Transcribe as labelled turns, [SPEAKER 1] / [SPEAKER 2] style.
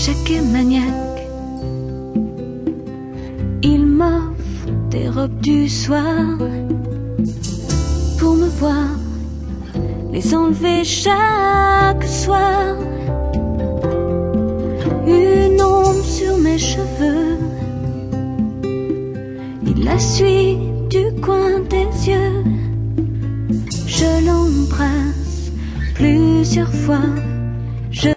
[SPEAKER 1] chaque maniaque. Il m'offre des robes du soir pour me voir les enlever chaque soir. Une ombre sur mes cheveux, il la suit du coin des yeux. Je l'embrasse plusieurs fois.